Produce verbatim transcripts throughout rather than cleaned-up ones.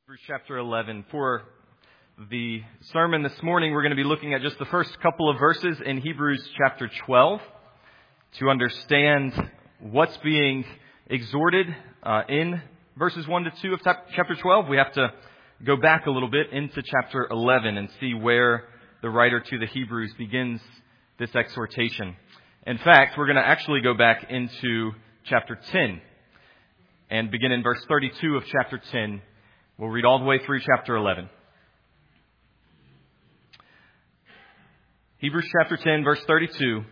Hebrews chapter eleven. For the sermon this morning, we're going to be looking at just the first couple of verses in Hebrews chapter twelve to understand what's being exhorted uh, in verses one to two of chapter twelve. We have to go back a little bit into chapter eleven and see where the writer to the Hebrews begins this exhortation. In fact, we're going to actually go back into chapter ten and begin in verse thirty-two of chapter ten. We'll read all the way through chapter eleven. Hebrews chapter ten, verse thirty-two.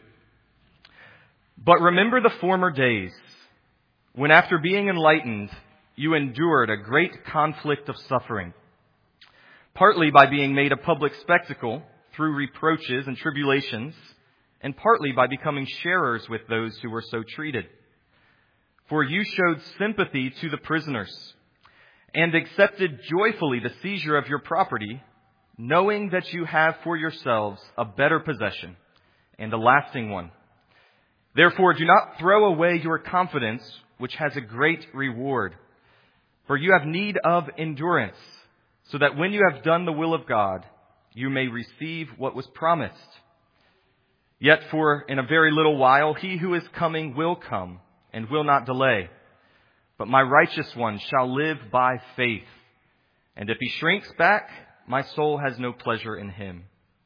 But remember the former days, when after being enlightened, you endured a great conflict of suffering, partly by being made a public spectacle through reproaches and tribulations, and partly by becoming sharers with those who were so treated. For you showed sympathy to the prisoners, and accepted joyfully the seizure of your property, knowing that you have for yourselves a better possession and a lasting one. Therefore, do not throw away your confidence, which has a great reward. For you have need of endurance, so that when you have done the will of God, you may receive what was promised. Yet for in a very little while, he who is coming will come and will not delay. But my righteous one shall live by faith. And if he shrinks back, my soul has no pleasure in him.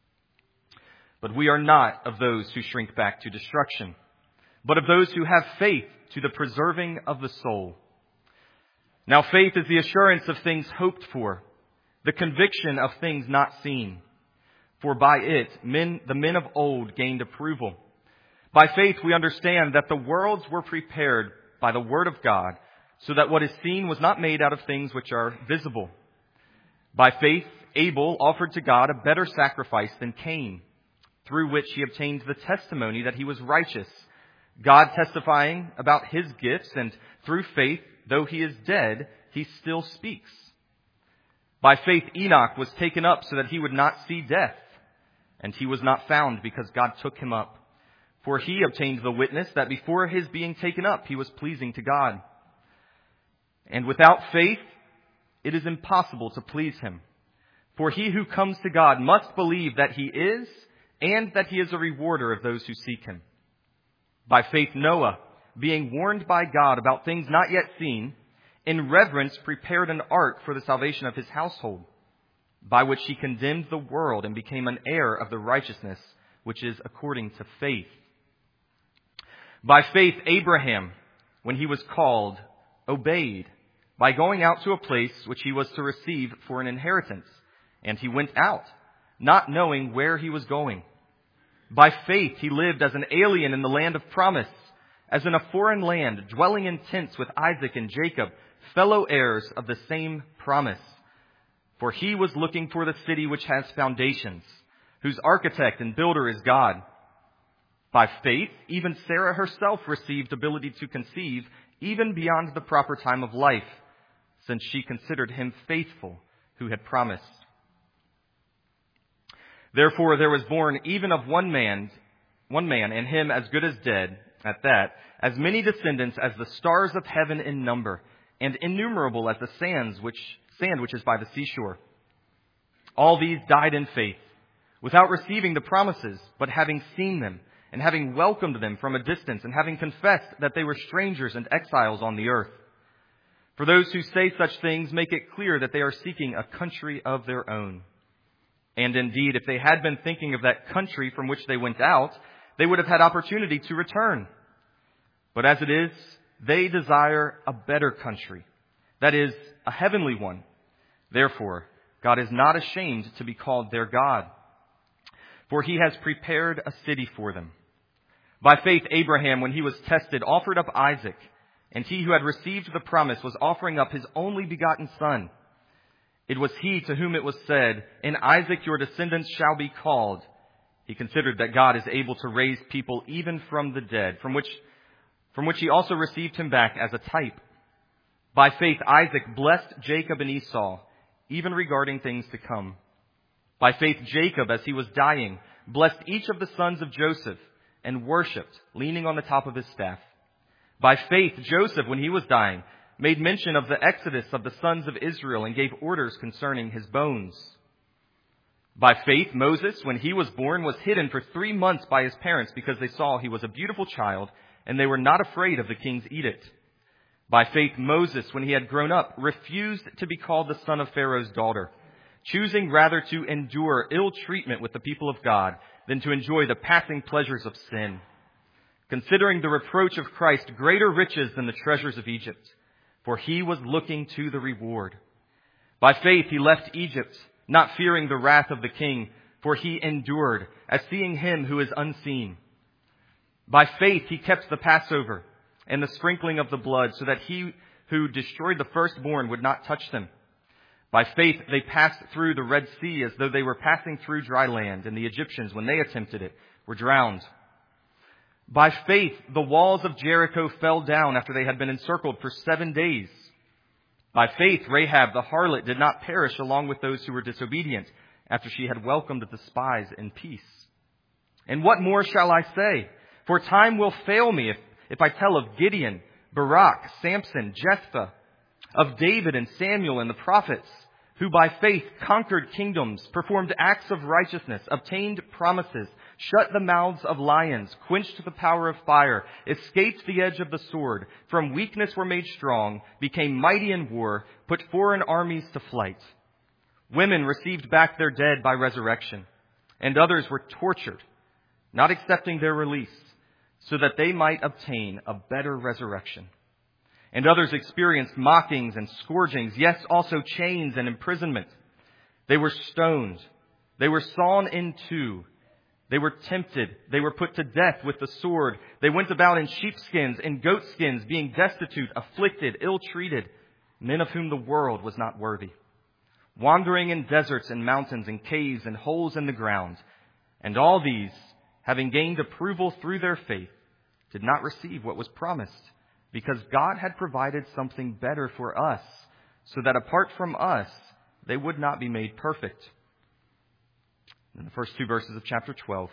But we are not of those who shrink back to destruction, but of those who have faith to the preserving of the soul. Now faith is the assurance of things hoped for, the conviction of things not seen. For by it, men, the men of old gained approval. By faith we understand that the worlds were prepared by the word of God, so that what is seen was not made out of things which are visible. By faith, Abel offered to God a better sacrifice than Cain, through which he obtained the testimony that he was righteous, God testifying about his gifts, and through faith, though he is dead, he still speaks. By faith, Enoch was taken up so that he would not see death, and he was not found because God took him up. For he obtained the witness that before his being taken up, he was pleasing to God. And without faith, it is impossible to please him. For he who comes to God must believe that he is, and that he is a rewarder of those who seek him. By faith, Noah, being warned by God about things not yet seen, in reverence prepared an ark for the salvation of his household, by which he condemned the world and became an heir of the righteousness which is according to faith. By faith, Abraham, when he was called, obeyed, by going out to a place which he was to receive for an inheritance. And he went out, not knowing where he was going. By faith he lived as an alien in the land of promise, as in a foreign land, dwelling in tents with Isaac and Jacob, fellow heirs of the same promise. For he was looking for the city which has foundations, whose architect and builder is God. By faith, even Sarah herself received ability to conceive, even beyond the proper time of life, since she considered him faithful who had promised. Therefore there was born even of one man, one man, and him as good as dead, at that, as many descendants as the stars of heaven in number, and innumerable as the sands which sand which is by the seashore. All these died in faith, without receiving the promises, but having seen them, and having welcomed them from a distance, and having confessed that they were strangers and exiles on the earth. For those who say such things make it clear that they are seeking a country of their own. And indeed, if they had been thinking of that country from which they went out, they would have had opportunity to return. But as it is, they desire a better country, that is, a heavenly one. Therefore, God is not ashamed to be called their God, for he has prepared a city for them. By faith, Abraham, when he was tested, offered up Isaac, and he who had received the promise was offering up his only begotten son. It was he to whom it was said, "In Isaac your descendants shall be called." He considered that God is able to raise people even from the dead, from which, from which he also received him back as a type. By faith, Isaac blessed Jacob and Esau, even regarding things to come. By faith, Jacob, as he was dying, blessed each of the sons of Joseph, and worshipped, leaning on the top of his staff. By faith, Joseph, when he was dying, made mention of the exodus of the sons of Israel and gave orders concerning his bones. By faith, Moses, when he was born, was hidden for three months by his parents because they saw he was a beautiful child, and they were not afraid of the king's edict. By faith, Moses, when he had grown up, refused to be called the son of Pharaoh's daughter, choosing rather to endure ill treatment with the people of God than to enjoy the passing pleasures of sin, considering the reproach of Christ greater riches than the treasures of Egypt, for he was looking to the reward. By faith he left Egypt, not fearing the wrath of the king, for he endured, as seeing him who is unseen. By faith he kept the Passover and the sprinkling of the blood, so that he who destroyed the firstborn would not touch them. By faith they passed through the Red Sea as though they were passing through dry land, and the Egyptians, when they attempted it, were drowned. By faith the walls of Jericho fell down after they had been encircled for seven days. By faith Rahab the harlot did not perish along with those who were disobedient, after she had welcomed the spies in peace. And what more shall I say? For time will fail me if, if I tell of Gideon, Barak, Samson, Jephthah, of David and Samuel and the prophets, who by faith conquered kingdoms, performed acts of righteousness, obtained promises, shut the mouths of lions, quenched the power of fire, escaped the edge of the sword, from weakness were made strong, became mighty in war, put foreign armies to flight. Women received back their dead by resurrection, and others were tortured, not accepting their release, so that they might obtain a better resurrection. And others experienced mockings and scourgings, yes, also chains and imprisonment. They were stoned. They were sawn in two. They were tempted. They were put to death with the sword. They went about in sheepskins and goatskins, being destitute, afflicted, ill-treated, men of whom the world was not worthy, wandering in deserts and mountains and caves and holes in the ground. And all these, having gained approval through their faith, did not receive what was promised, because God had provided something better for us, so that apart from us, they would not be made perfect. In the first two verses of chapter twelve.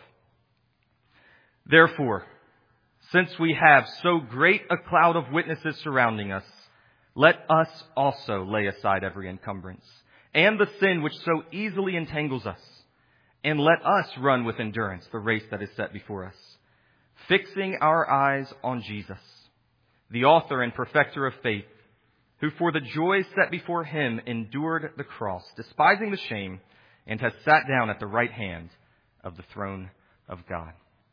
Therefore, since we have so great a cloud of witnesses surrounding us, let us also lay aside every encumbrance and the sin which so easily entangles us, and let us run with endurance the race that is set before us, fixing our eyes on Jesus, the author and perfecter of faith, who for the joy set before him endured the cross, despising the shame, and has sat down at the right hand of the throne of God.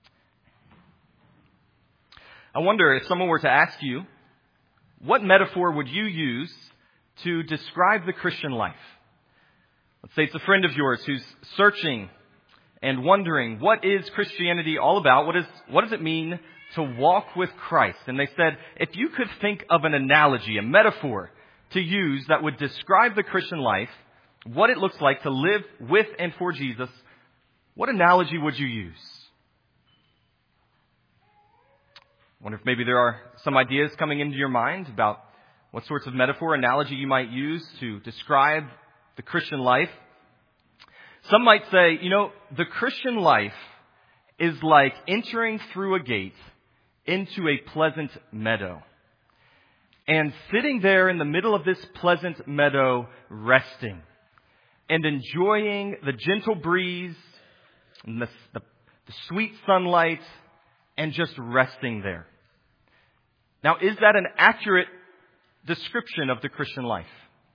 I wonder if someone were to ask you, what metaphor would you use to describe the Christian life? Let's say it's a friend of yours who's searching and wondering, what is Christianity all about? What is, what does it mean to walk with Christ? And they said, if you could think of an analogy, a metaphor to use that would describe the Christian life, what it looks like to live with and for Jesus, what analogy would you use? I wonder if maybe there are some ideas coming into your mind about what sorts of metaphor, analogy you might use to describe the Christian life. Some might say, you know, the Christian life is like entering through a gate into a pleasant meadow. And sitting there in the middle of this pleasant meadow, resting and enjoying the gentle breeze and the, the, the sweet sunlight and just resting there. Now, is that an accurate description of the Christian life?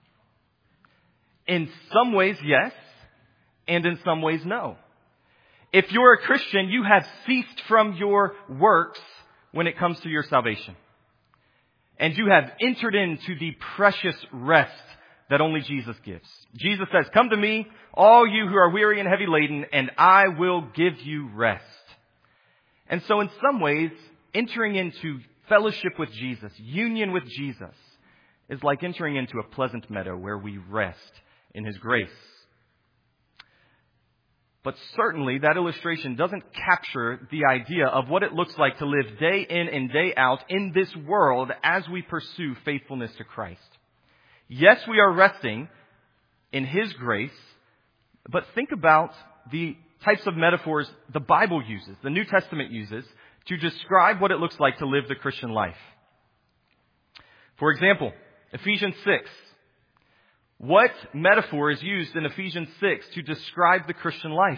In some ways, yes, and in some ways, no. If you're a Christian, you have ceased from your works when it comes to your salvation. And you have entered into the precious rest that only Jesus gives. Jesus says, come to me, all you who are weary and heavy laden, and I will give you rest. And so in some ways, entering into fellowship with Jesus, union with Jesus, is like entering into a pleasant meadow where we rest in His grace. But certainly that illustration doesn't capture the idea of what it looks like to live day in and day out in this world as we pursue faithfulness to Christ. Yes, we are resting in His grace, but think about the types of metaphors the Bible uses, the New Testament uses, to describe what it looks like to live the Christian life. For example, Ephesians six. What metaphor is used in Ephesians six to describe the Christian life?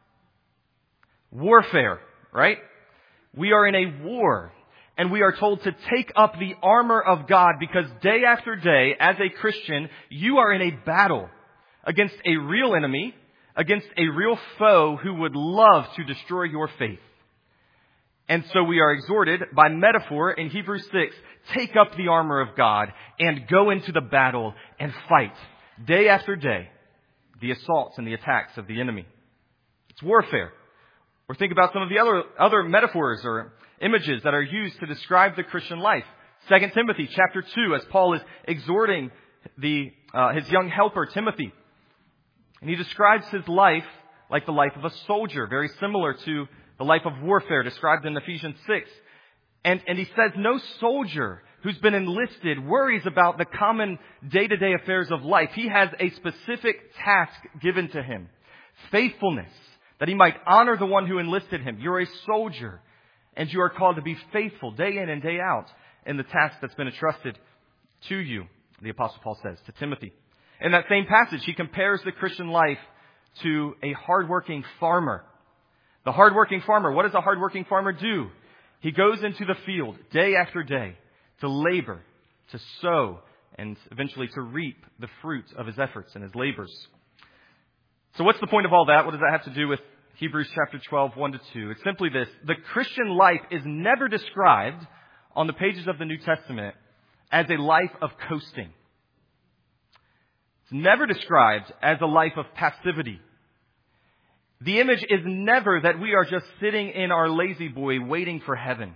Warfare, right? We are in a war, and we are told to take up the armor of God because day after day, as a Christian, you are in a battle against a real enemy, against a real foe who would love to destroy your faith. And so we are exhorted by metaphor in Hebrews six, take up the armor of God and go into the battle and fight day after day the assaults and the attacks of the enemy. It's warfare. Or think about some of the other other metaphors or images that are used to describe the Christian life. Second Timothy chapter two, as Paul is exhorting the uh, his young helper Timothy. And he describes his life like the life of a soldier, very similar to the life of warfare described in Ephesians six. And, and he says no soldier who's been enlisted worries about the common day-to-day affairs of life. He has a specific task given to him. Faithfulness, that he might honor the one who enlisted him. You're a soldier, and you are called to be faithful day in and day out in the task that's been entrusted to you, the Apostle Paul says to Timothy. In that same passage, he compares the Christian life to a hardworking farmer. The hardworking farmer, what does a hardworking farmer do? He goes into the field day after day to labor, to sow, and eventually to reap the fruit of his efforts and his labors. So what's the point of all that? What does that have to do with Hebrews chapter twelve, one to two? It's simply this. The Christian life is never described on the pages of the New Testament as a life of coasting. It's never described as a life of passivity. The image is never that we are just sitting in our lazy boy waiting for heaven.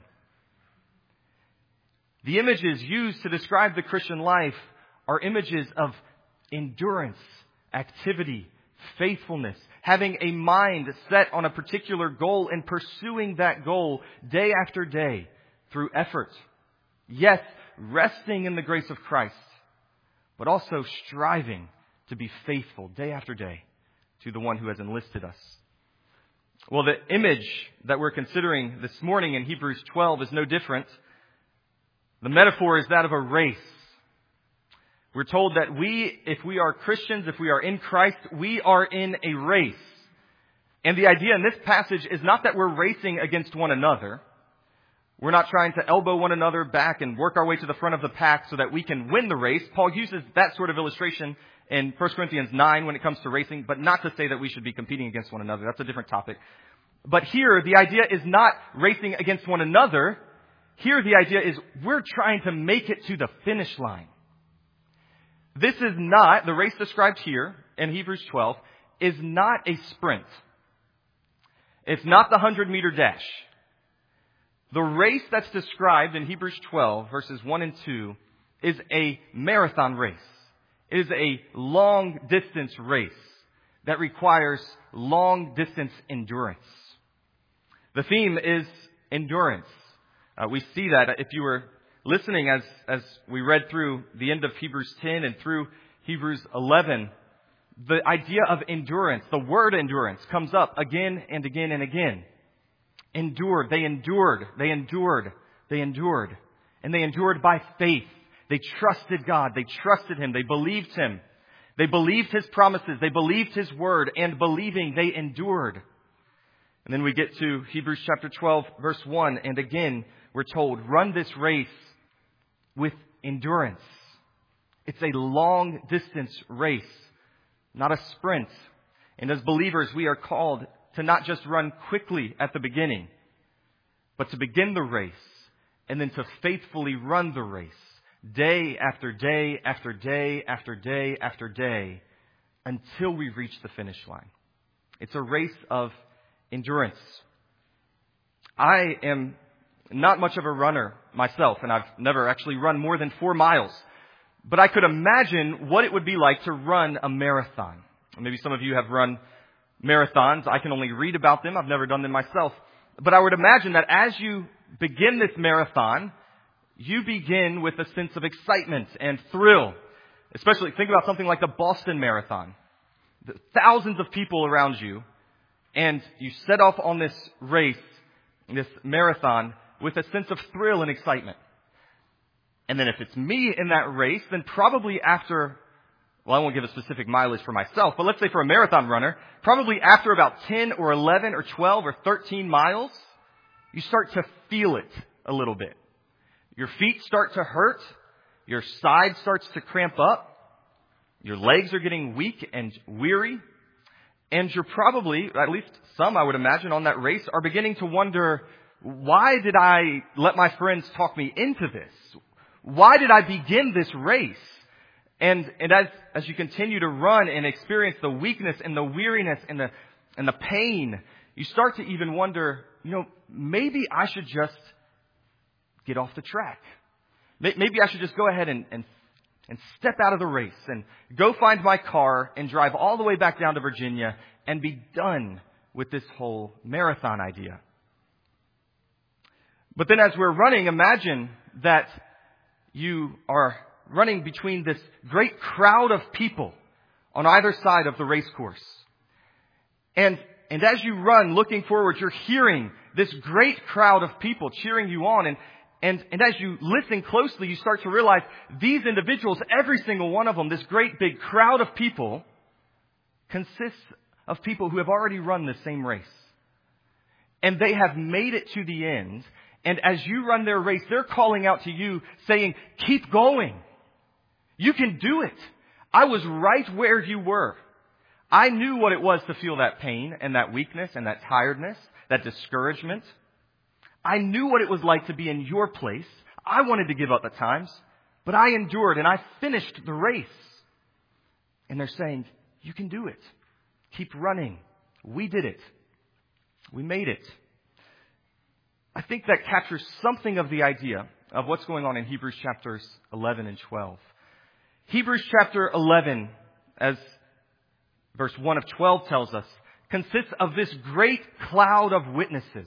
The images used to describe the Christian life are images of endurance, activity, faithfulness, having a mind set on a particular goal and pursuing that goal day after day through effort. Yes, resting in the grace of Christ, but also striving to be faithful day after day to the one who has enlisted us. Well, the image that we're considering this morning in Hebrews twelve is no different. The metaphor is that of a race. We're told that we, if we are Christians, if we are in Christ, we are in a race. And the idea in this passage is not that we're racing against one another. We're not trying to elbow one another back and work our way to the front of the pack so that we can win the race. Paul uses that sort of illustration in First Corinthians nine when it comes to racing, but not to say that we should be competing against one another. That's a different topic. But here, the idea is not racing against one another. Here, the idea is we're trying to make it to the finish line. This is not, the race described here in Hebrews twelve, is not a sprint. It's not the hundred-meter dash. The race that's described in Hebrews twelve, verses one and two, is a marathon race. It is a long-distance race that requires long-distance endurance. The theme is endurance. Uh, we see that if you were listening as, as we read through the end of Hebrews ten and through Hebrews eleven, the idea of endurance, the word endurance, comes up again and again and again. Endured. They endured. They endured. They endured. And they endured by faith. They trusted God. They trusted Him. They believed Him. They believed His promises. They believed His word. And believing, they endured. And then we get to Hebrews chapter twelve, verse one. And again, we're told, run this race with endurance. It's a long distance race, not a sprint. And as believers, we are called to not just run quickly at the beginning, but to begin the race and then to faithfully run the race day after day after day after day after day until we reach the finish line. It's a race of endurance. I am not much of a runner myself, and I've never actually run more than four miles. But I could imagine what it would be like to run a marathon. Maybe some of you have run marathons. I can only read about them. I've never done them myself. But I would imagine that as you begin this marathon, you begin with a sense of excitement and thrill. Especially think about something like the Boston Marathon. The thousands of people around you, and you set off on this race, this marathon, with a sense of thrill and excitement. And then if it's me in that race, then probably after, well, I won't give a specific mileage for myself, but let's say for a marathon runner, probably after about ten or eleven or twelve or thirteen miles, you start to feel it a little bit. Your feet start to hurt. Your side starts to cramp up. Your legs are getting weak and weary. And you're probably, at least some I would imagine on that race, are beginning to wonder, why did I let my friends talk me into this? Why did I begin this race? And, and as, as you continue to run and experience the weakness and the weariness and the, and the pain, you start to even wonder, you know, maybe I should just get off the track. Maybe I should just go ahead and, and, and step out of the race and go find my car and drive all the way back down to Virginia and be done with this whole marathon idea. But then as we're running, imagine that you are running between this great crowd of people on either side of the race course. And, and as you run looking forward, you're hearing this great crowd of people cheering you on. And, and, and as you listen closely, you start to realize these individuals, every single one of them, this great big crowd of people, consists of people who have already run the same race. And they have made it to the end. And as you run their race, they're calling out to you saying, keep going. You can do it. I was right where you were. I knew what it was to feel that pain and that weakness and that tiredness, that discouragement. I knew what it was like to be in your place. I wanted to give up at times, but I endured and I finished the race. And they're saying, you can do it. Keep running. We did it. We made it. I think that captures something of the idea of what's going on in Hebrews chapters eleven and twelve. Hebrews chapter eleven, as verse one of twelve tells us, consists of this great cloud of witnesses.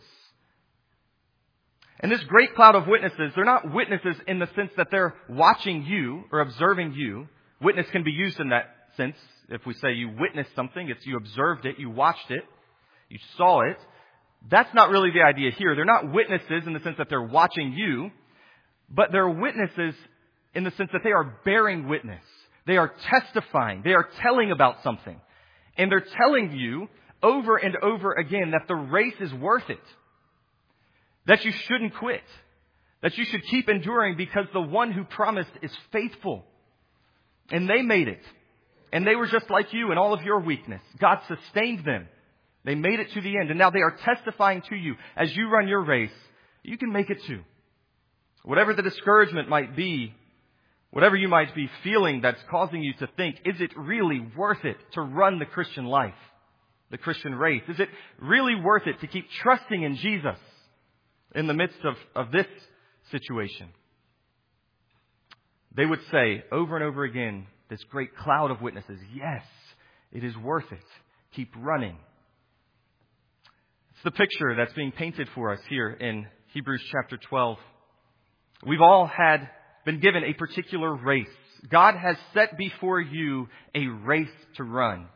And this great cloud of witnesses, they're not witnesses in the sense that they're watching you or observing you. Witness can be used in that sense. If we say you witnessed something, it's you observed it, you watched it, you saw it. That's not really the idea here. They're not witnesses in the sense that they're watching you, but they're witnesses in the sense that they are bearing witness. They are testifying. They are telling about something. And they're telling you over and over again that the race is worth it. That you shouldn't quit. That you should keep enduring because the one who promised is faithful. And they made it. And they were just like you in all of your weakness. God sustained them. They made it to the end. And now they are testifying to you as you run your race. You can make it too. Whatever the discouragement might be, whatever you might be feeling that's causing you to think, is it really worth it to run the Christian life, the Christian race? Is it really worth it to keep trusting in Jesus in the midst of, of this situation? They would say over and over again, this great cloud of witnesses, yes, it is worth it. Keep running. It's the picture that's being painted for us here in Hebrews chapter twelve. We've all had been given a particular race. God has set before you a race to run.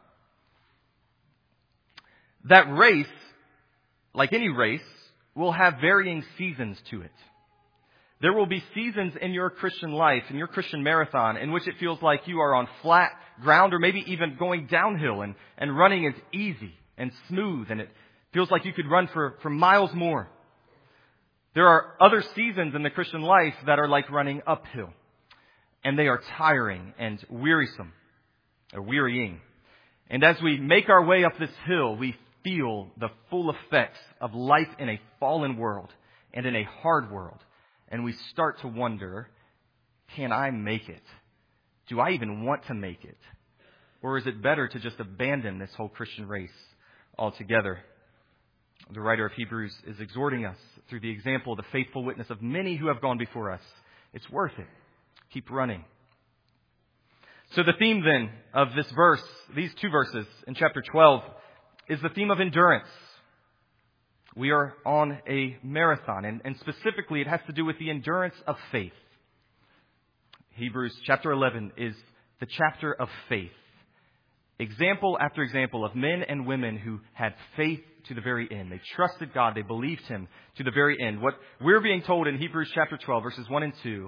That race, like any race, will have varying seasons to it. There will be seasons in your Christian life, in your Christian marathon, in which it feels like you are on flat ground or maybe even going downhill and, and running is easy and smooth and it feels like you could run for, for miles more. There are other seasons in the Christian life that are like running uphill. And they are tiring and wearisome, or wearying. And as we make our way up this hill, we feel the full effects of life in a fallen world and in a hard world. And we start to wonder, can I make it? Do I even want to make it? Or is it better to just abandon this whole Christian race altogether? The writer of Hebrews is exhorting us through the example, the faithful witness of many who have gone before us. It's worth it. Keep running. So the theme then of this verse, these two verses in chapter twelve, is the theme of endurance. We are on a marathon, and, and specifically it has to do with the endurance of faith. Hebrews chapter eleven is the chapter of faith. Example after example of men and women who had faith to the very end. They trusted God. They believed Him to the very end. What we're being told in Hebrews chapter twelve, verses one and two,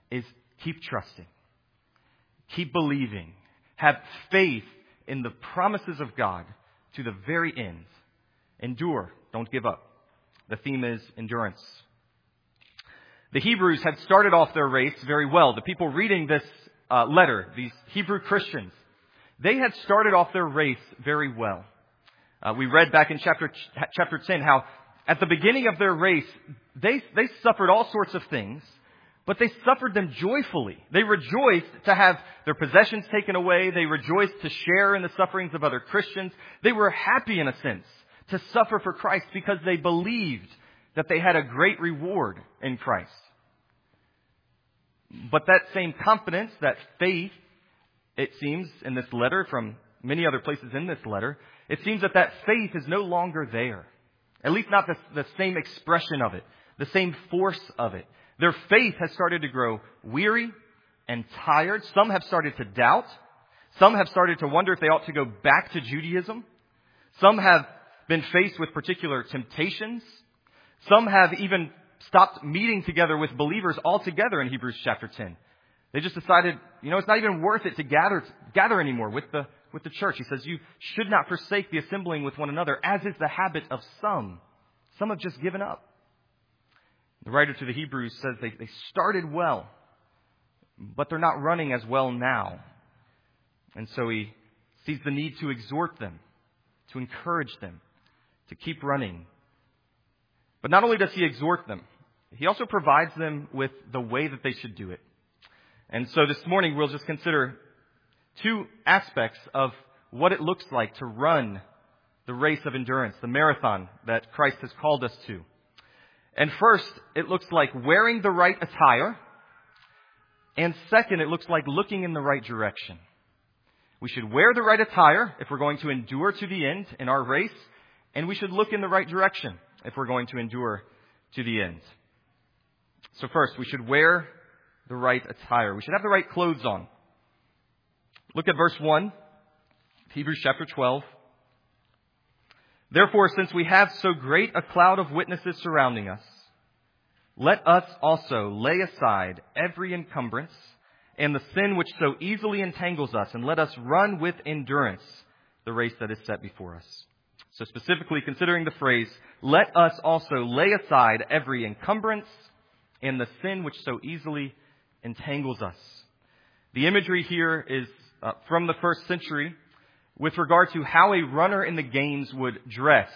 is keep trusting. Keep believing. Have faith in the promises of God to the very end. Endure. Don't give up. The theme is endurance. The Hebrews had started off their race very well. The people reading this uh, letter, these Hebrew Christians, they had started off their race very well. Uh, we read back in chapter chapter ten how at the beginning of their race, they they suffered all sorts of things, but they suffered them joyfully. They rejoiced to have their possessions taken away. They rejoiced to share in the sufferings of other Christians. They were happy, in a sense, to suffer for Christ because they believed that they had a great reward in Christ. But that same confidence, that faith, it seems in this letter, from many other places in this letter, it seems that that faith is no longer there. At least not the, the same expression of it, the same force of it. Their faith has started to grow weary and tired. Some have started to doubt. Some have started to wonder if they ought to go back to Judaism. Some have been faced with particular temptations. Some have even stopped meeting together with believers altogether in Hebrews chapter ten. They just decided, you know, it's not even worth it to gather gather anymore with the with the church. He says, you should not forsake the assembling with one another, as is the habit of some. Some have just given up. The writer to the Hebrews says they, they started well, but they're not running as well now. And so he sees the need to exhort them, to encourage them, to keep running. But not only does he exhort them, he also provides them with the way that they should do it. And so this morning we'll just consider two aspects of what it looks like to run the race of endurance, the marathon that Christ has called us to. And first, it looks like wearing the right attire. And second, it looks like looking in the right direction. We should wear the right attire if we're going to endure to the end in our race. And we should look in the right direction if we're going to endure to the end. So first, we should wear the right attire. We should have the right clothes on. Look at verse one, Hebrews chapter twelve. Therefore, since we have so great a cloud of witnesses surrounding us, let us also lay aside every encumbrance and the sin which so easily entangles us, and let us run with endurance the race that is set before us. So specifically considering the phrase, let us also lay aside every encumbrance and the sin which so easily entangles us. The imagery here is uh, from the first century with regard to how a runner in the games would dress,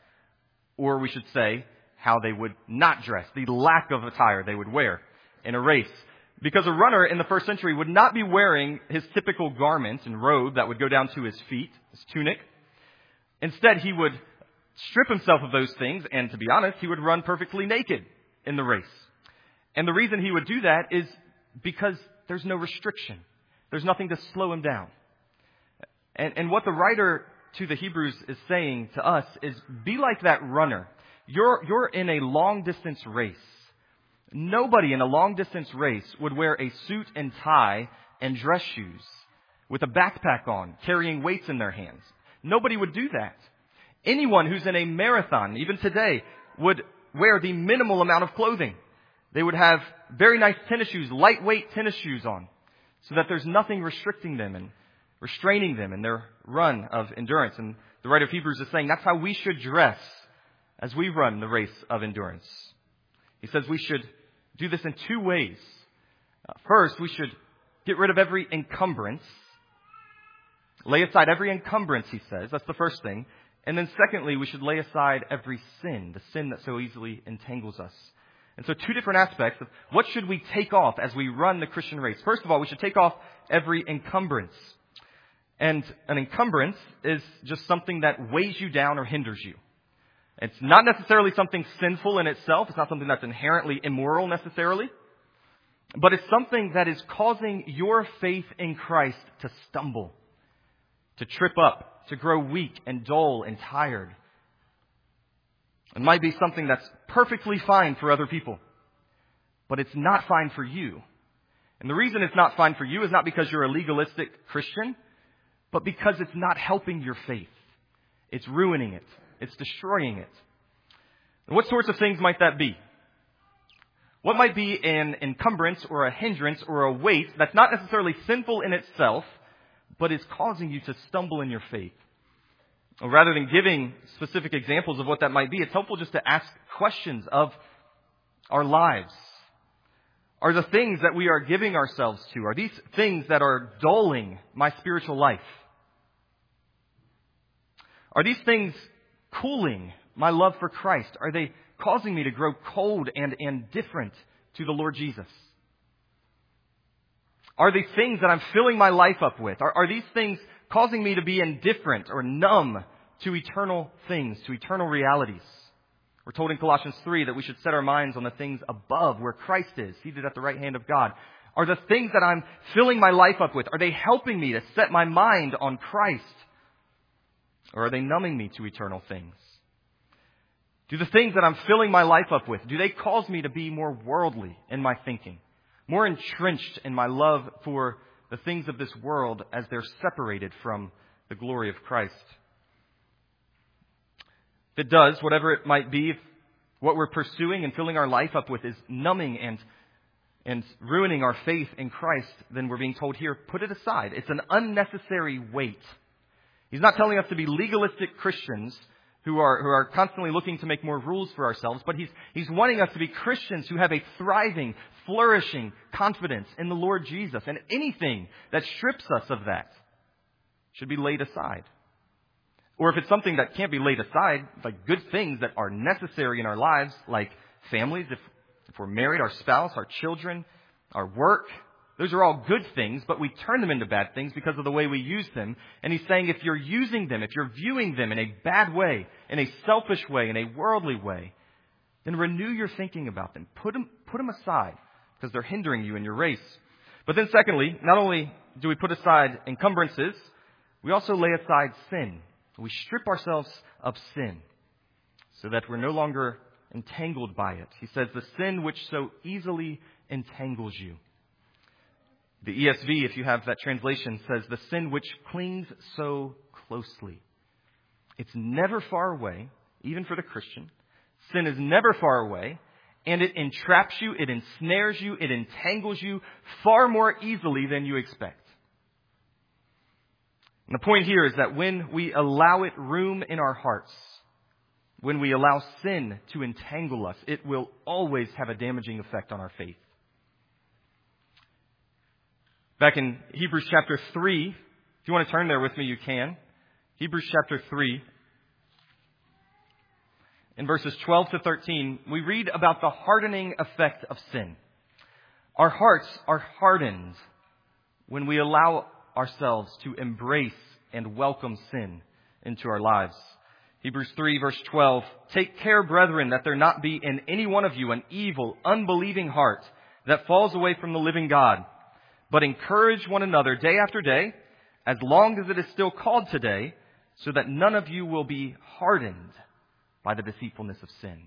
or we should say, how they would not dress, the lack of attire they would wear in a race. Because a runner in the first century would not be wearing his typical garment and robe that would go down to his feet, his tunic. Instead, he would strip himself of those things, and to be honest, he would run perfectly naked in the race. And the reason he would do that is because there's no restriction. There's nothing to slow him down. And, and what the writer to the Hebrews is saying to us is, be like that runner. You're, you're in a long-distance race. Nobody in a long-distance race would wear a suit and tie and dress shoes with a backpack on, carrying weights in their hands. Nobody would do that. Anyone who's in a marathon, even today, would wear the minimal amount of clothing. They would have very nice tennis shoes, lightweight tennis shoes on, so that there's nothing restricting them and restraining them in their run of endurance. And the writer of Hebrews is saying that's how we should dress as we run the race of endurance. He says we should do this in two ways. Uh, first, we should get rid of every encumbrance. Lay aside every encumbrance, he says. That's the first thing. And then secondly, we should lay aside every sin, the sin that so easily entangles us. And so two different aspects of what should we take off as we run the Christian race. First of all, we should take off every encumbrance. And an encumbrance is just something that weighs you down or hinders you. It's not necessarily something sinful in itself. It's not something that's inherently immoral necessarily. But it's something that is causing your faith in Christ to stumble, to trip up, to grow weak and dull and tired. It might be something that's perfectly fine for other people, but it's not fine for you. And the reason it's not fine for you is not because you're a legalistic Christian, but because it's not helping your faith. It's ruining it. It's destroying it. And what sorts of things might that be? What might be an encumbrance or a hindrance or a weight that's not necessarily sinful in itself, but is causing you to stumble in your faith? Or rather than giving specific examples of what that might be, it's helpful just to ask questions of our lives. Are the things that we are giving ourselves to, are these things that are dulling my spiritual life? Are these things cooling my love for Christ? Are they causing me to grow cold and indifferent to the Lord Jesus? Are these things that I'm filling my life up with? Are, are these things causing me to be indifferent or numb to eternal things, to eternal realities? We're told in Colossians three that we should set our minds on the things above where Christ is, seated at the right hand of God. Are the things that I'm filling my life up with, are they helping me to set my mind on Christ? Or are they numbing me to eternal things? Do the things that I'm filling my life up with, do they cause me to be more worldly in my thinking? More entrenched in my love for the things of this world as they're separated from the glory of Christ? If it does, whatever it might be, if what we're pursuing and filling our life up with is numbing and and ruining our faith in Christ, then we're being told here, put it aside. It's an unnecessary weight. He's not telling us to be legalistic Christians who are who are constantly looking to make more rules for ourselves, but he's he's wanting us to be Christians who have a thriving, flourishing confidence in the Lord Jesus. And anything that strips us of that should be laid aside. Or if it's something that can't be laid aside, like good things that are necessary in our lives, like families, if, if we're married, our spouse, our children, our work, those are all good things, but we turn them into bad things because of the way we use them. And he's saying if you're using them, if you're viewing them in a bad way, in a selfish way, in a worldly way, then renew your thinking about them. Put them, put them aside because they're hindering you in your race. But then secondly, not only do we put aside encumbrances, we also lay aside sin. We strip ourselves of sin so that we're no longer entangled by it. He says, the sin which so easily entangles you. The E S V, if you have that translation, says the sin which clings so closely. It's never far away, even for the Christian. Sin is never far away, and it entraps you, it ensnares you, it entangles you far more easily than you expect. And the point here is that when we allow it room in our hearts, when we allow sin to entangle us, it will always have a damaging effect on our faith. Back in Hebrews chapter three, if you want to turn there with me, you can. Hebrews chapter three. In verses twelve to thirteen, we read about the hardening effect of sin. Our hearts are hardened when we allow ourselves to embrace and welcome sin into our lives. Hebrews three verse twelve, take care, brethren, that there not be in any one of you an evil, unbelieving heart that falls away from the living God, but encourage one another day after day, as long as it is still called today, so that none of you will be hardened by the deceitfulness of sin.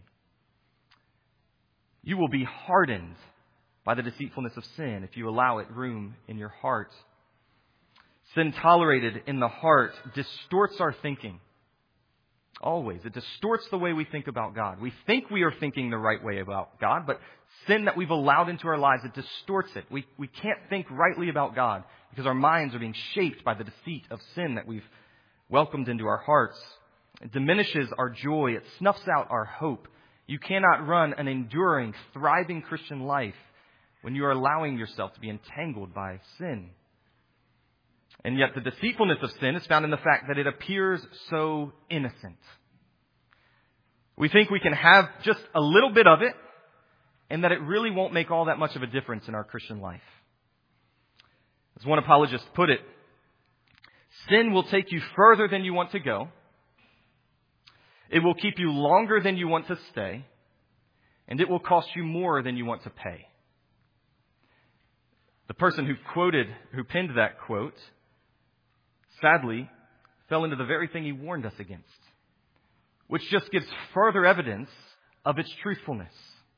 You will be hardened by the deceitfulness of sin if you allow it room in your heart. Sin tolerated in the heart distorts our thinking. Always. It distorts the way we think about God. We think we are thinking the right way about God, but sin that we've allowed into our lives, it distorts it. We, we can't think rightly about God because our minds are being shaped by the deceit of sin that we've welcomed into our hearts. It diminishes our joy. It snuffs out our hope. You cannot run an enduring, thriving Christian life when you are allowing yourself to be entangled by sin. And yet the deceitfulness of sin is found in the fact that it appears so innocent. We think we can have just a little bit of it, and that it really won't make all that much of a difference in our Christian life. As one apologist put it, sin will take you further than you want to go. It will keep you longer than you want to stay, and it will cost you more than you want to pay. The person who quoted, who penned that quote, sadly, fell into the very thing he warned us against, which just gives further evidence of its truthfulness.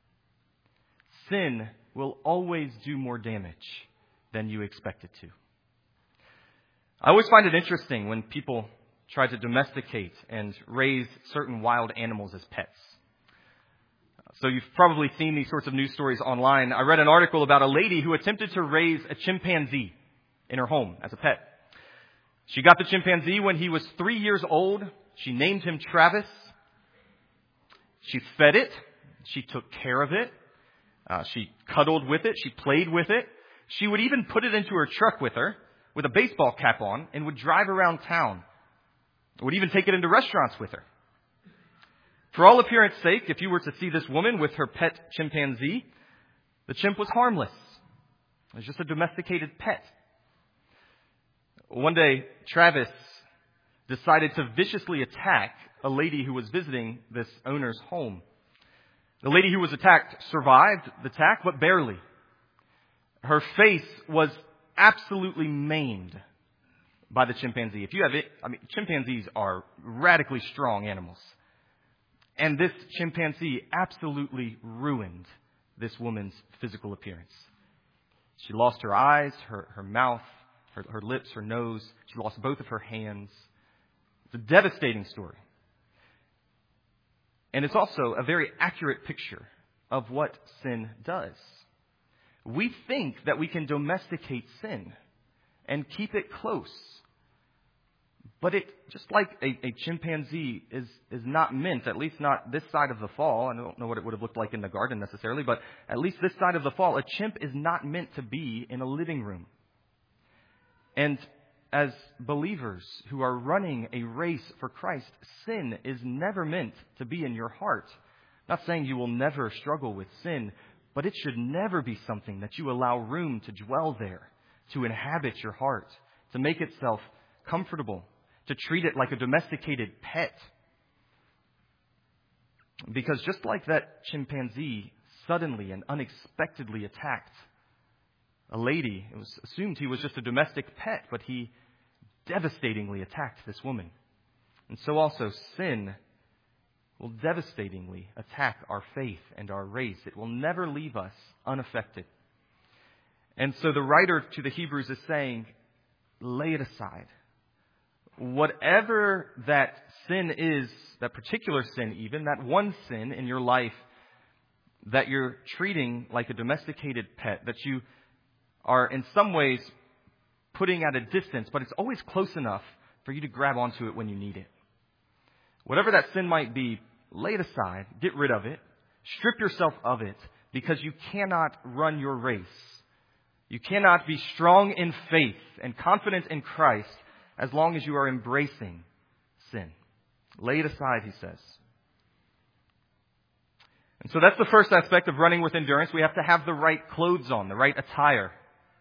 Sin will always do more damage than you expect it to. I always find it interesting when people try to domesticate and raise certain wild animals as pets. So you've probably seen these sorts of news stories online. I read an article about a lady who attempted to raise a chimpanzee in her home as a pet. She got the chimpanzee when he was three years old. She named him Travis. She fed it. She took care of it. Uh, she cuddled with it. She played with it. She would even put it into her truck with her with a baseball cap on and would drive around town. Would even take it into restaurants with her. For all appearance sake, if you were to see this woman with her pet chimpanzee, the chimp was harmless. It was just a domesticated pet. One day, Travis decided to viciously attack a lady who was visiting this owner's home. The lady who was attacked survived the attack, but barely. Her face was absolutely maimed by the chimpanzee. If you have it, I mean, chimpanzees are radically strong animals. And this chimpanzee absolutely ruined this woman's physical appearance. She lost her eyes, her, her mouth, her, her lips, her nose. She lost both of her hands. It's a devastating story. And it's also a very accurate picture of what sin does. We think that we can domesticate sin and keep it close. But it, just like a, a chimpanzee is, is not meant, at least not this side of the fall. I don't know what it would have looked like in the garden necessarily, but at least this side of the fall, a chimp is not meant to be in a living room. And as believers who are running a race for Christ, sin is never meant to be in your heart. I'm not saying you will never struggle with sin, but it should never be something that you allow room to dwell there, to inhabit your heart, to make itself comfortable, to treat it like a domesticated pet. Because just like that chimpanzee suddenly and unexpectedly attacked a lady, it was assumed he was just a domestic pet, but he devastatingly attacked this woman. And so also sin will devastatingly attack our faith and our race. It will never leave us unaffected. And so the writer to the Hebrews is saying, lay it aside. Whatever that sin is, that particular sin even, that one sin in your life that you're treating like a domesticated pet, that you are in some ways putting at a distance, but it's always close enough for you to grab onto it when you need it. Whatever that sin might be, lay it aside, get rid of it, strip yourself of it, because you cannot run your race. You cannot be strong in faith and confident in Christ as long as you are embracing sin. Lay it aside, he says. And so that's the first aspect of running with endurance. We have to have the right clothes on, the right attire.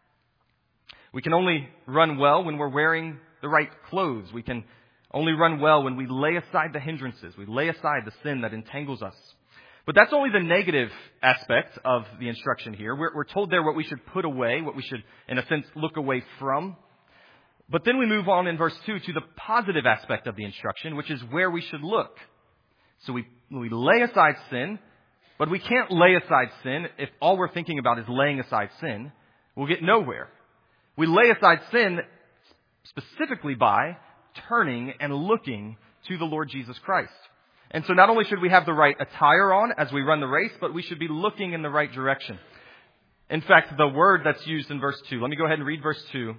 We can only run well when we're wearing the right clothes. We can only run well when we lay aside the hindrances. We lay aside the sin that entangles us. But that's only the negative aspect of the instruction here. We're, we're told there what we should put away, what we should, in a sense, look away from. But then we move on in verse two to the positive aspect of the instruction, which is where we should look. So we, we lay aside sin, but we can't lay aside sin if all we're thinking about is laying aside sin. We'll get nowhere. We lay aside sin specifically by turning and looking to the Lord Jesus Christ. And so not only should we have the right attire on as we run the race, but we should be looking in the right direction. In fact, the word that's used in verse two, let me go ahead and read verse two.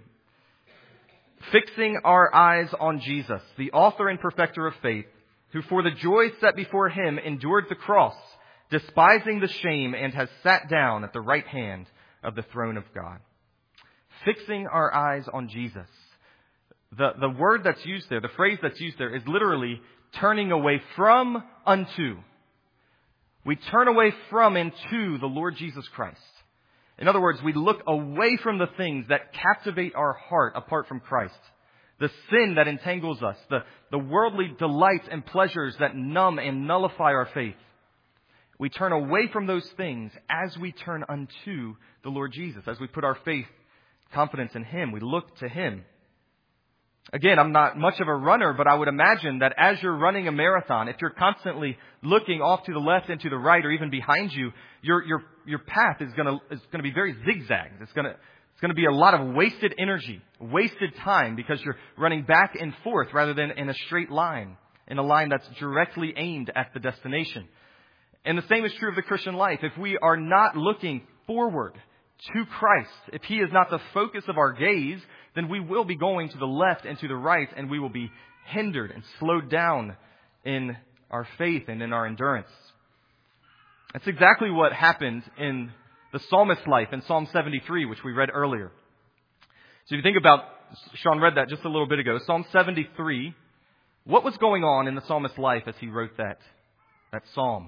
Fixing our eyes on Jesus, the author and perfecter of faith, who for the joy set before him endured the cross, despising the shame, and has sat down at the right hand of the throne of God. Fixing our eyes on Jesus. The, the word that's used there, the phrase that's used there is literally turning away from unto. We turn away from and to the Lord Jesus Christ. In other words, we look away from the things that captivate our heart apart from Christ. The sin that entangles us, the, the worldly delights and pleasures that numb and nullify our faith. We turn away from those things as we turn unto the Lord Jesus, as we put our faith, confidence in Him. We look to Him. Again, I'm not much of a runner, but I would imagine that as you're running a marathon, if you're constantly looking off to the left and to the right or even behind you, your your your path is going to is going to be very zigzag. It's going to it's going to be a lot of wasted energy, wasted time, because you're running back and forth rather than in a straight line, in a line that's directly aimed at the destination. And the same is true of the Christian life. If we are not looking forward to Christ, if He is not the focus of our gaze, then we will be going to the left and to the right, and we will be hindered and slowed down in our faith and in our endurance. That's exactly what happened in the psalmist's life in Psalm seventy-three, which we read earlier. So if you think about, Sean read that just a little bit ago, Psalm seventy-three, what was going on in the psalmist's life as he wrote that, that psalm?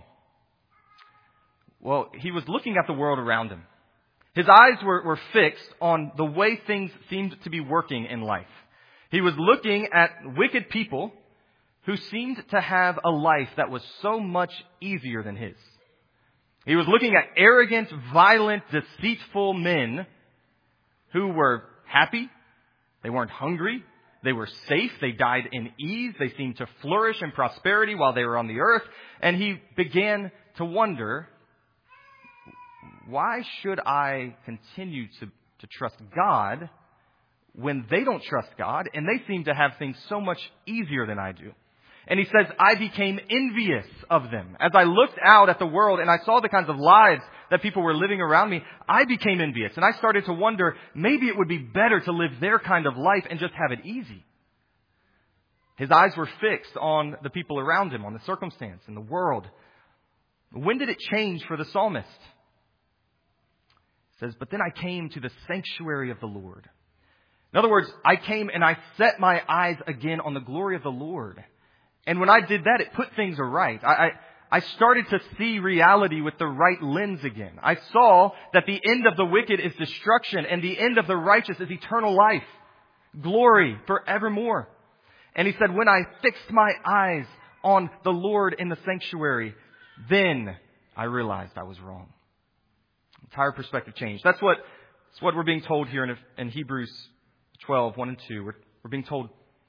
Well, he was looking at the world around him. His eyes were, were fixed on the way things seemed to be working in life. He was looking at wicked people who seemed to have a life that was so much easier than his. He was looking at arrogant, violent, deceitful men who were happy. They weren't hungry. They were safe. They died in ease. They seemed to flourish in prosperity while they were on the earth. And he began to wonder, why should I continue to, to trust God when they don't trust God and they seem to have things so much easier than I do? And he says, I became envious of them. As I looked out at the world and I saw the kinds of lives that people were living around me, I became envious. And I started to wonder, maybe it would be better to live their kind of life and just have it easy. His eyes were fixed on the people around him, on the circumstance and the world. When did it change for the psalmist? It says, but then I came to the sanctuary of the Lord. In other words, I came and I set my eyes again on the glory of the Lord. And when I did that, it put things right. I, I, I started to see reality with the right lens again. I saw that the end of the wicked is destruction and the end of the righteous is eternal life, glory forevermore. And he said, when I fixed my eyes on the Lord in the sanctuary, then I realized I was wrong. Entire perspective change. That's what, that's what we're being told here in, in Hebrews twelve, one and two. We're, we're being told,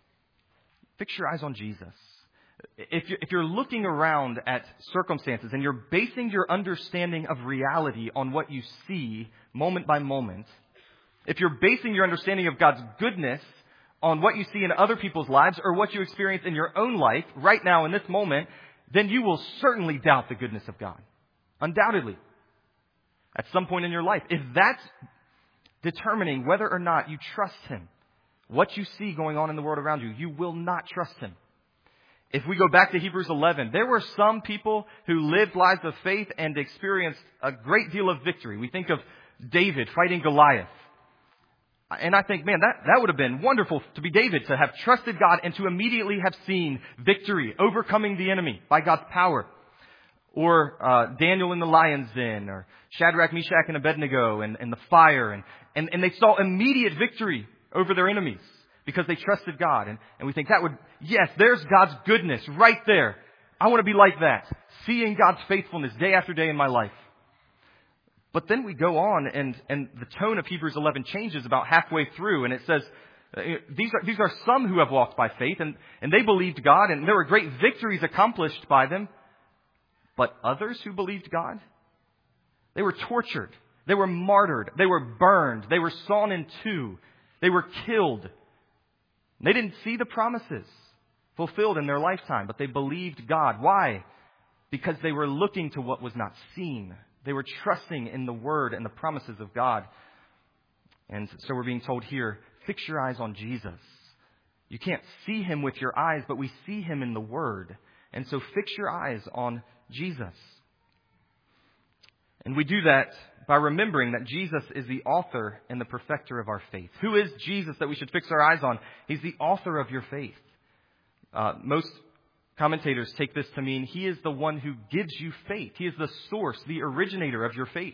fix your eyes on Jesus. If you're, if you're looking around at circumstances and you're basing your understanding of reality on what you see moment by moment, if you're basing your understanding of God's goodness on what you see in other people's lives or what you experience in your own life right now in this moment, then you will certainly doubt the goodness of God. Undoubtedly. At some point in your life. If that's determining whether or not you trust Him, what you see going on in the world around you, you will not trust Him. If we go back to Hebrews eleven, there were some people who lived lives of faith and experienced a great deal of victory. We think of David fighting Goliath. And I think, man, that, that would have been wonderful to be David, to have trusted God and to immediately have seen victory, overcoming the enemy by God's power. Or uh, Daniel in the lion's den, or Shadrach, Meshach, and Abednego, and, and the fire. And, and, and they saw immediate victory over their enemies because they trusted God. And, and we think that would, yes, there's God's goodness right there. I want to be like that, seeing God's faithfulness day after day in my life. But then we go on, and, and the tone of Hebrews eleven changes about halfway through, and it says, these are, these are some who have walked by faith, and, and they believed God, and there were great victories accomplished by them. But others who believed God, they were tortured. They were martyred. They were burned. They were sawn in two. They were killed. They didn't see the promises fulfilled in their lifetime, but they believed God. Why? Because they were looking to what was not seen. They were trusting in the Word and the promises of God. And so we're being told here, fix your eyes on Jesus. You can't see Him with your eyes, but we see Him in the Word. And so fix your eyes on Jesus. And we do that by remembering that Jesus is the author and the perfecter of our faith. Who is Jesus that we should fix our eyes on? He's the author of your faith. Uh, most commentators take this to mean He is the one who gives you faith. He is the source, the originator of your faith.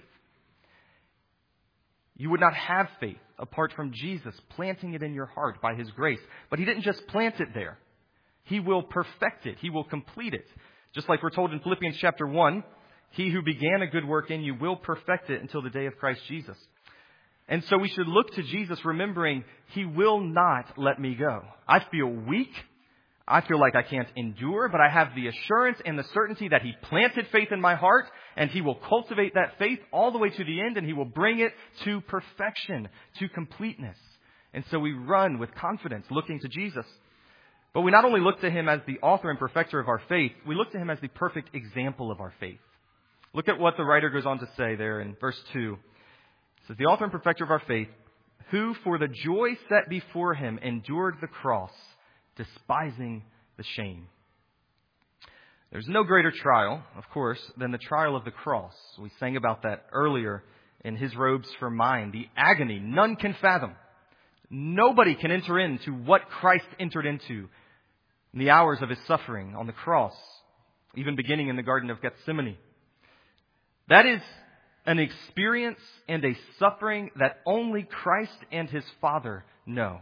You would not have faith apart from Jesus planting it in your heart by His grace. But He didn't just plant it there. He will perfect it. He will complete it. Just like we're told in Philippians chapter one, He who began a good work in you will perfect it until the day of Christ Jesus. And so we should look to Jesus remembering He will not let me go. I feel weak. I feel like I can't endure, but I have the assurance and the certainty that He planted faith in my heart, and He will cultivate that faith all the way to the end, and He will bring it to perfection, to completeness. And so we run with confidence looking to Jesus. But we not only look to Him as the author and perfecter of our faith, we look to Him as the perfect example of our faith. Look at what the writer goes on to say there in verse two. It says, the author and perfecter of our faith, who for the joy set before him endured the cross, despising the shame. There's no greater trial, of course, than the trial of the cross. We sang about that earlier in His robes for mine. The agony none can fathom. Nobody can enter into what Christ entered into in the hours of His suffering on the cross, even beginning in the Garden of Gethsemane. That is an experience and a suffering that only Christ and His Father know.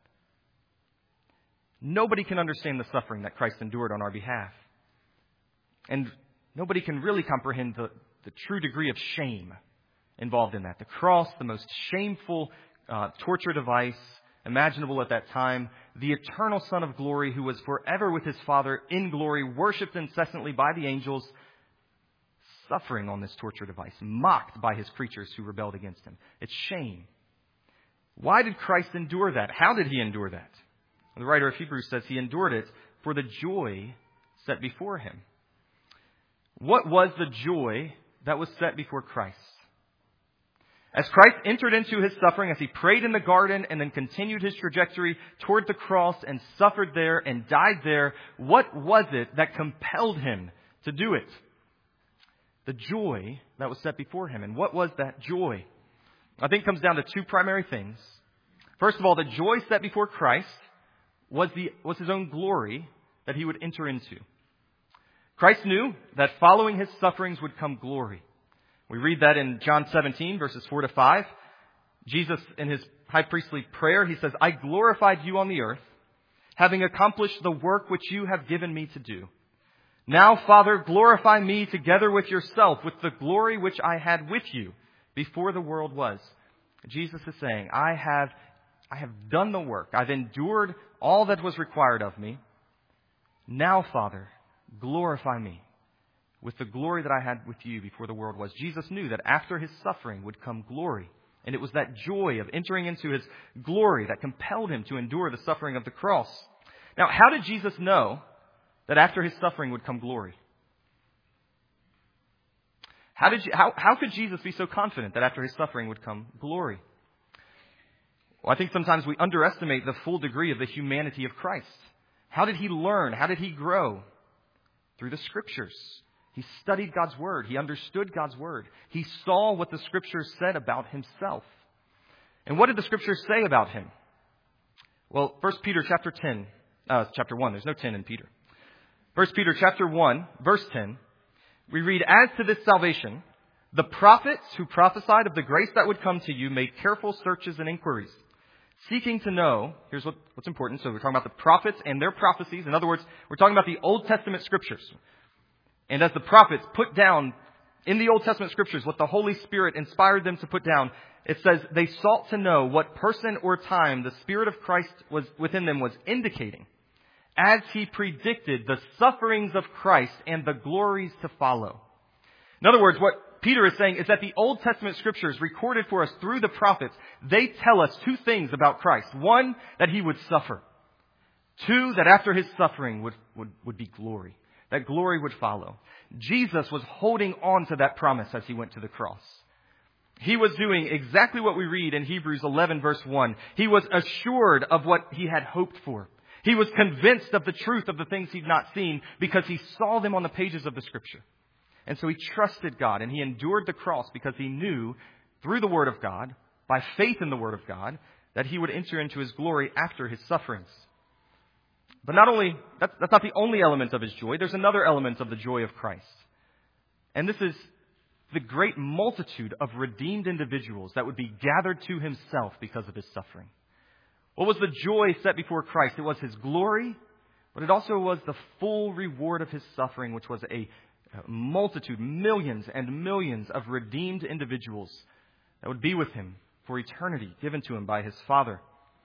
Nobody can understand the suffering that Christ endured on our behalf. And nobody can really comprehend the, the true degree of shame involved in that. The cross, the most shameful uh, torture device imaginable at that time. The eternal Son of glory who was forever with His Father in glory, worshipped incessantly by the angels, suffering on this torture device, mocked by His creatures who rebelled against Him. It's shame. Why did Christ endure that? How did He endure that? The writer of Hebrews says He endured it for the joy set before Him. What was the joy that was set before Christ? As Christ entered into His suffering, as He prayed in the garden and then continued His trajectory toward the cross and suffered there and died there, what was it that compelled Him to do it? The joy that was set before Him. And what was that joy? I think it comes down to two primary things. First of all, the joy set before Christ was the was His own glory that He would enter into. Christ knew that following His sufferings would come glory. We read that in John seventeen, verses four to five. Jesus, in His high priestly prayer, He says, I glorified you on the earth, having accomplished the work which you have given me to do. Now, Father, glorify me together with yourself, with the glory which I had with you before the world was. Jesus is saying, I have, I have done the work. I've endured all that was required of me. Now, Father, glorify me with the glory that I had with you before the world was. Jesus knew that after His suffering would come glory. And it was that joy of entering into His glory that compelled Him to endure the suffering of the cross. Now, how did Jesus know that after His suffering would come glory? How did you, how, how could Jesus be so confident that after His suffering would come glory? Well, I think sometimes we underestimate the full degree of the humanity of Christ. How did He learn? How did He grow? Through the Scriptures. He studied God's Word. He understood God's Word. He saw what the Scriptures said about Himself. And what did the Scriptures say about Him? Well, First Peter chapter ten, uh, chapter one. There's no ten in Peter. First Peter chapter one, verse ten. We read, as to this salvation, the prophets who prophesied of the grace that would come to you made careful searches and inquiries, seeking to know, here's what, what's important. So we're talking about the prophets and their prophecies. In other words, we're talking about the Old Testament Scriptures. And as the prophets put down in the Old Testament Scriptures what the Holy Spirit inspired them to put down, it says they sought to know what person or time the Spirit of Christ was within them was indicating, as He predicted the sufferings of Christ and the glories to follow. In other words, what Peter is saying is that the Old Testament Scriptures recorded for us through the prophets, they tell us two things about Christ. One, that He would suffer. Two, that after His suffering would, would, would be glory. That glory would follow. Jesus was holding on to that promise as He went to the cross. He was doing exactly what we read in Hebrews eleven, verse one. He was assured of what He had hoped for. He was convinced of the truth of the things He'd not seen because He saw them on the pages of the Scripture. And so He trusted God and He endured the cross because He knew through the Word of God, by faith in the Word of God, that He would enter into His glory after His sufferings. But not only, that's, that's not the only element of His joy. There's another element of the joy of Christ. And this is the great multitude of redeemed individuals that would be gathered to Himself because of His suffering. What was the joy set before Christ? It was His glory, but it also was the full reward of His suffering, which was a multitude, millions and millions of redeemed individuals that would be with Him for eternity, given to Him by His Father.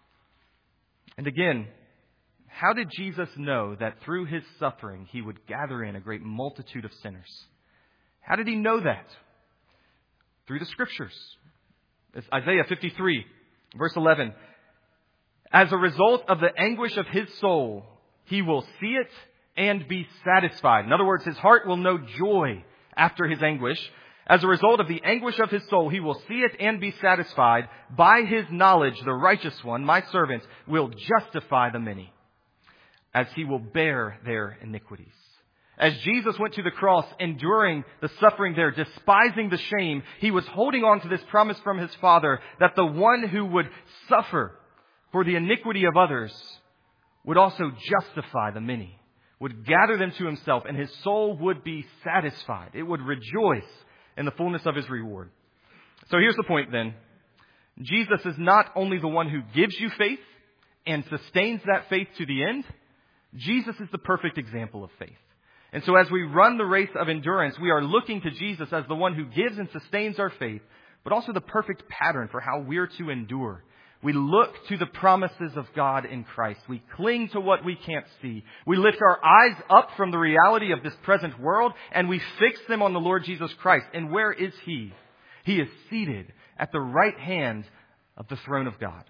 And again, how did Jesus know that through His suffering He would gather in a great multitude of sinners? How did He know that? Through the Scriptures. It's Isaiah fifty-three, verse eleven. As a result of the anguish of His soul, He will see it and be satisfied. In other words, His heart will know joy after his anguish. As a result of the anguish of his soul, he will see it and be satisfied. By his knowledge, the righteous one, my servant, will justify the many, as he will bear their iniquities. As Jesus went to the cross, enduring the suffering there, despising the shame, he was holding on to this promise from his Father that the one who would suffer for the iniquity of others would also justify the many, would gather them to himself, and his soul would be satisfied. It would rejoice in the fullness of his reward. So here's the point then. Jesus is not only the one who gives you faith and sustains that faith to the end. Jesus is the perfect example of faith. And so as we run the race of endurance, we are looking to Jesus as the one who gives and sustains our faith, but also the perfect pattern for how we're to endure. We look to the promises of God in Christ. We cling to what we can't see. We lift our eyes up from the reality of this present world, and we fix them on the Lord Jesus Christ. And where is He? He is seated at the right hand of the throne of God.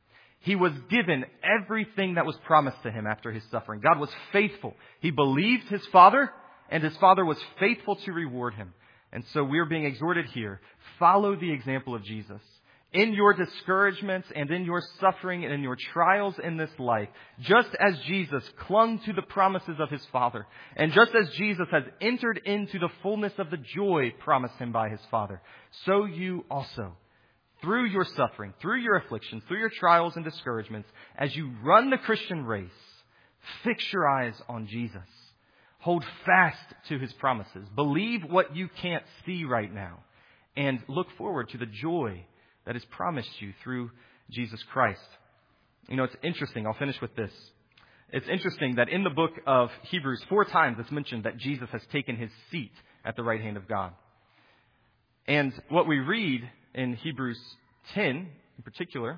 He was given everything that was promised to him after his suffering. God was faithful. He believed his Father, and his Father was faithful to reward him. And so we're being exhorted here, follow the example of Jesus. In your discouragements and in your suffering and in your trials in this life, just as Jesus clung to the promises of his Father, and just as Jesus has entered into the fullness of the joy promised him by his Father, so you also, through your suffering, through your afflictions, through your trials and discouragements, as you run the Christian race, fix your eyes on Jesus. Hold fast to his promises. Believe what you can't see right now. And look forward to the joy that is promised you through Jesus Christ. You know, it's interesting. I'll finish with this. It's interesting that in the book of Hebrews, four times it's mentioned that Jesus has taken his seat at the right hand of God. And what we read in Hebrews ten, in particular,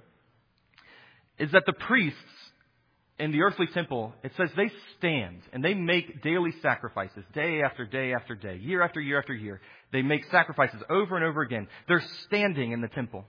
is that the priests in the earthly temple, it says they stand and they make daily sacrifices, day after day after day, year after year after year. They make sacrifices over and over again. They're standing in the temple.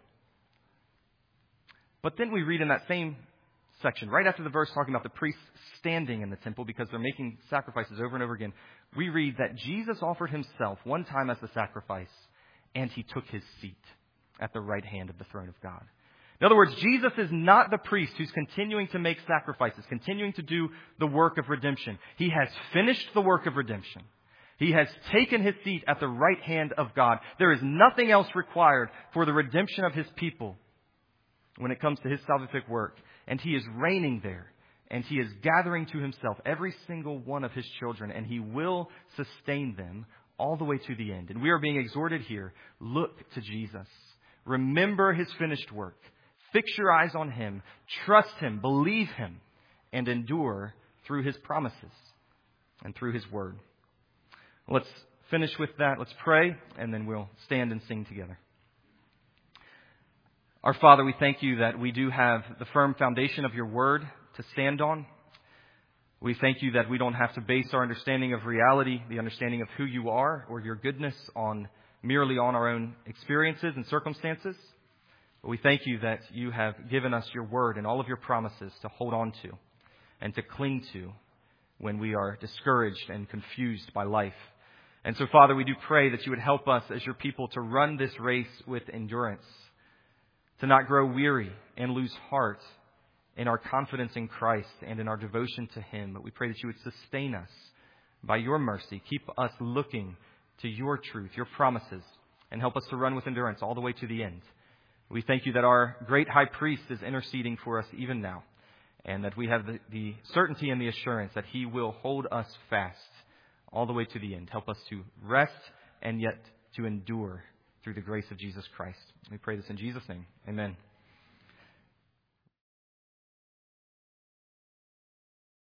But then we read in that same section, right after the verse talking about the priests standing in the temple because they're making sacrifices over and over again, we read that Jesus offered himself one time as the sacrifice, and he took his seat at the right hand of the throne of God. In other words, Jesus is not the priest who's continuing to make sacrifices, continuing to do the work of redemption. He has finished the work of redemption. He has taken his seat at the right hand of God. There is nothing else required for the redemption of his people when it comes to his salvific work. And he is reigning there. And he is gathering to himself every single one of his children. And he will sustain them all the way to the end. And we are being exhorted here, look to Jesus. Remember his finished work. Fix your eyes on him. Trust him. Believe him. And endure through his promises and through his word. Let's finish with that. Let's pray, and then we'll stand and sing together. Our Father, we thank you that we do have the firm foundation of your word to stand on. We thank you that we don't have to base our understanding of reality, the understanding of who you are or your goodness on merely on our own experiences and circumstances. But we thank you that you have given us your word and all of your promises to hold on to and to cling to when we are discouraged and confused by life. And so, Father, we do pray that you would help us as your people to run this race with endurance, to not grow weary and lose heart in our confidence in Christ and in our devotion to him. But we pray that you would sustain us by your mercy. Keep us looking to your truth, your promises, and help us to run with endurance all the way to the end. We thank you that our great high priest is interceding for us even now, and that we have the, the certainty and the assurance that he will hold us fast all the way to the end. Help us to rest and yet to endure through the grace of Jesus Christ. We pray this in Jesus' name. Amen.